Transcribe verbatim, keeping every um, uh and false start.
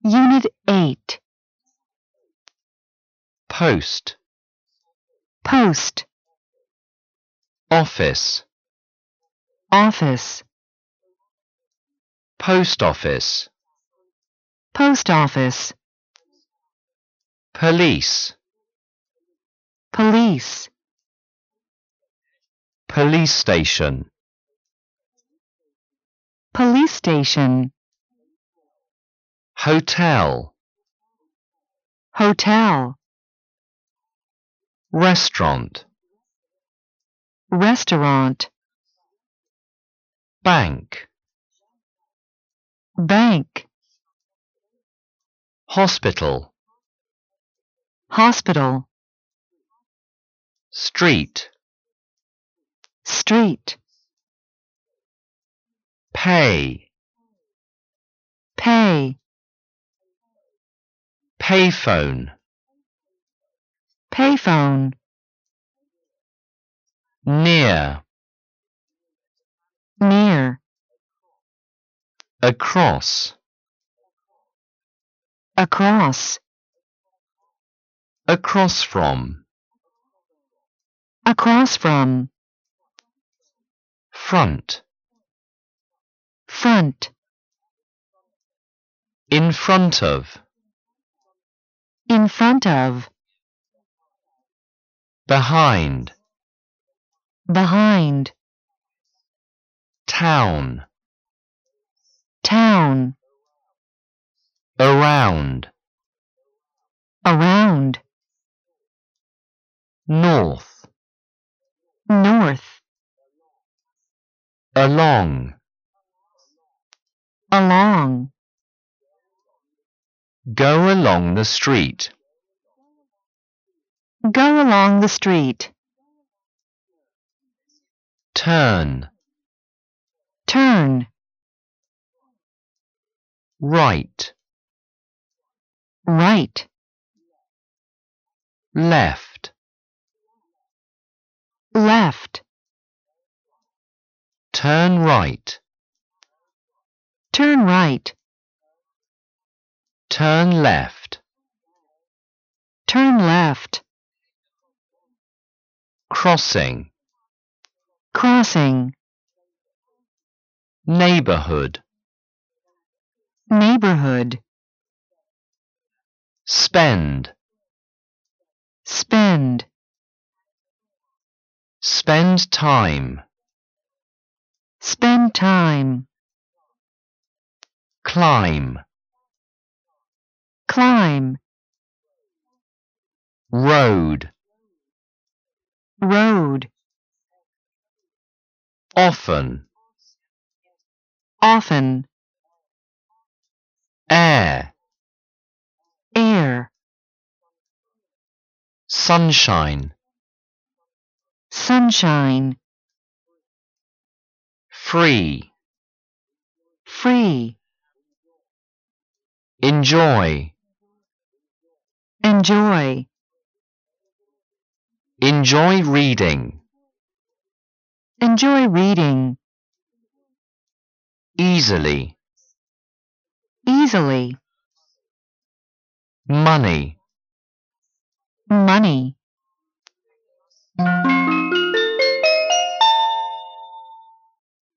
Unit eight. Post, Post, office, office, post office, post office, police, police, police station, police station, hotel, hotel, restaurant, restaurant, bank, bank, hospital, hospital, street, street, pay, pay, payphone, payphone, near, near, across, across, across from, across from, front, front, in front of, in front of, behind, behind, town, town, around, around, north, north, along, along, go along the street, go along the street, turn, turn, right, right, left, left, turn right, turn right, turn left, turn left, crossing, crossing, neighborhood, neighborhood, spend, spend, spend time, spend time, climb, climb, road, road, often, often, air, air, sunshine, sunshine, free, free, enjoy, enjoy, enjoy reading, enjoy reading, easily, easily, money. money.